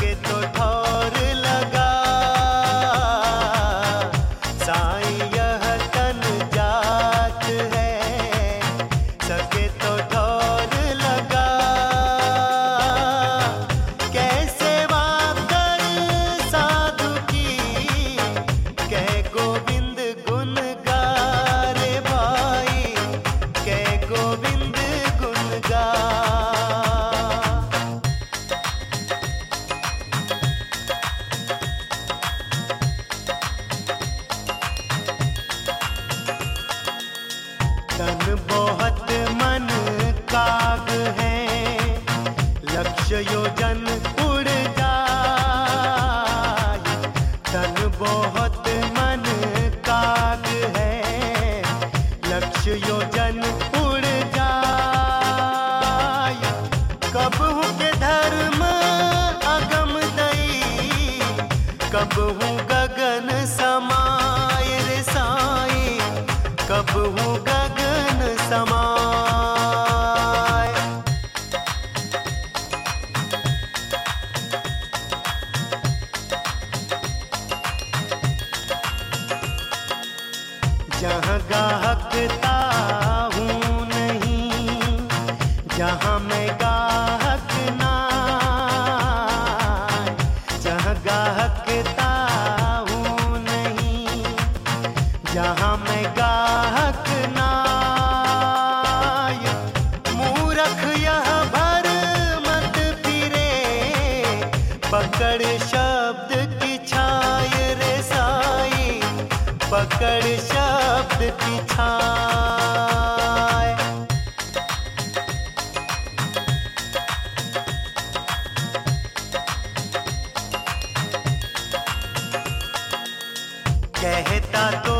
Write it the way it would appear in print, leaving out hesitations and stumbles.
सके तो ठौर लगा, साईं यह तन जात है, सके तो ठौर लगा। कैसे वाकर साधु की, कह गोविंद गुण गा रे भाई, कह गोविंद गुण गा। तन बहुत मन काग है, लक्ष्य योजन उड़ जाए। तन बहुत मन काग है, लक्ष्य योजन उड़ जाए। कबहू के धर्म अगम दई, कबहू गगन समाय रे साईं, कबहू गगन समाय। जहाँ गाहकता हूँ नहीं, जहाँ मैं गाहक नाय, जहाँ गाहकता हूँ नहीं, जहाँ मैं गाहक नाय। मूरख यह भर मत फिरे, पकड़ शब्द की छाय रे साईं, पकड़ शब्द की छाय। कहता तो